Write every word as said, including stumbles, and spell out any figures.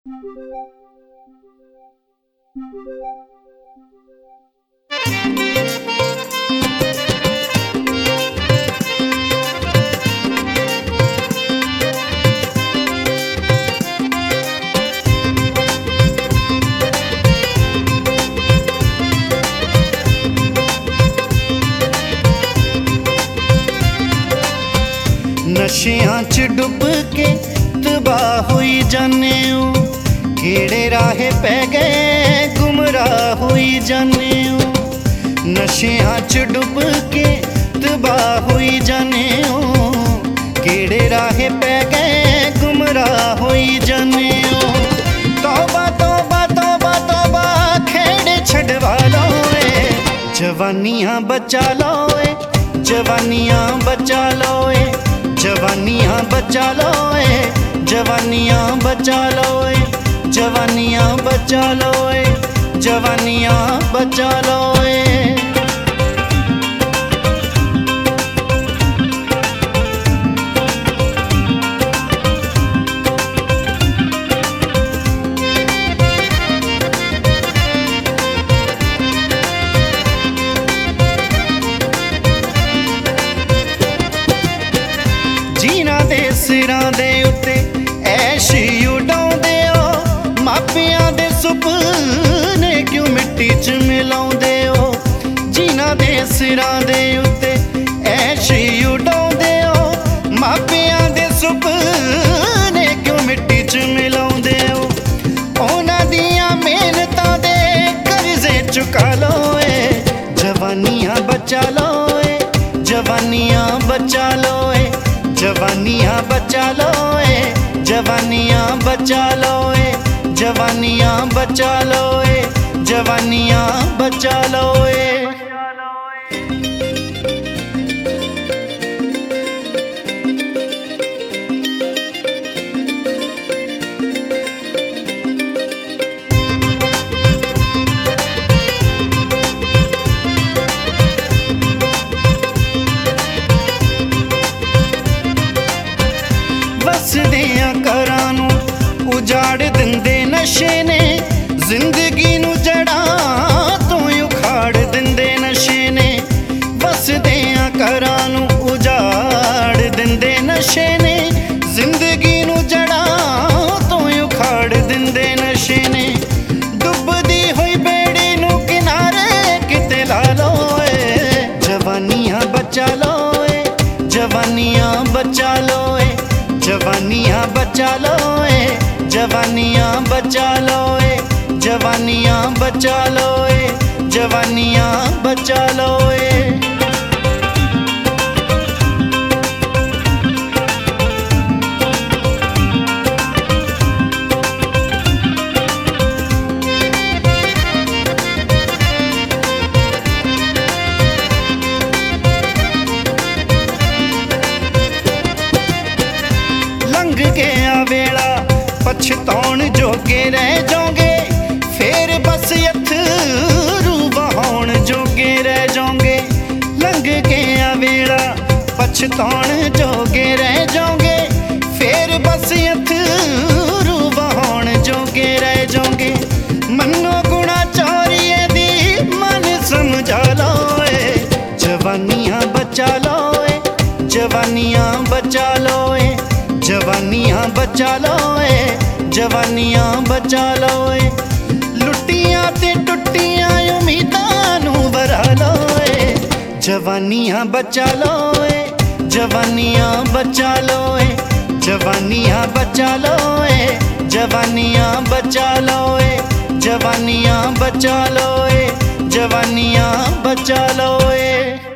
नशियां च डुब के तबाह होई जाने ओ, केड़े राहे पै गए गुमराह होई जाने ओ। नशियां च डुब के तबाह होई जाने ओ, केड़े राहे पै गए गुमराह होई जाने ओ। तौबा तौबा तौबा तौबा खेड़े छड़वा लो ए, जवानियां बचा लो ए, जवानियां बचा लो ए, जवानियां बचा लो ए, जवानियां बचा लो ए, जवानियां बचा लो ए, जवानियां बचा लो ए। जीना दे सिरां दे उत्ते ऐश उडाउंदे ओ, मापियां दे सुपने क्यों मिट्टी च मिलाउंदे ओ। जीना दे सिरां दे उत्ते ऐश उडाउंदे ओ, मापियां दे सुपने क्यों मिट्टी च मिलाउंदे ओ। उन्हां दियां मेहनतां दे कर्जे चुका लो ए, जवानियां बचा लो ए, जवानियां बचा लो ए, जवानियां बचा लो ए, जवानियां बचा लो ए, जवानियां बचा लो ए, जवानियां बचा लो ए। वसदियां घरां नूं उजाड़ दिंदे नशे ने, जिंदगी नूं जड़ां तों उखाड़ दिंदे नशे ने। वसदियां घरां नूं उजाड़ दिंदे नशे ने, जिंदगी नूं जड़ां तों उखाड़ दिंदे नशे ने। डुबदी होई बेड़ी नूं किनारे किते ला लो ए, जवानियां बचा लो ए, जवानियां बचा लो ए, जवानियां बचा लो ए, जवानियां बचा लो ए, जवानियां बचा लो ए, जवानियां बचा लो ए। लंघ गया वेला पछताउण जोगे रह जाओगे, फेर बस अथरू बहाउण जोगे रह जाओगे। लंघ गया वेला पछताउण जोगे रह जाओगे, फेर बस अथरू बहाउण जोगे रह जाओगे। मनो गुणा चोरिए दी मन समझा लो ए, जवानियां बचा लो ए, जवानियां बचा लो ए, जवानियां बचा लो ए, जवानियां बचा लो ए। लुटियां ते टुटियां उम्मीदां नूं भरा लो ए, जवानियां बचा लो ए, जवानियां बचा लो ए, जवानियां बचा लो ए, जवानियां बचा लो ए, जवानियां बचा लो ए, जवानियां बचा लो ए।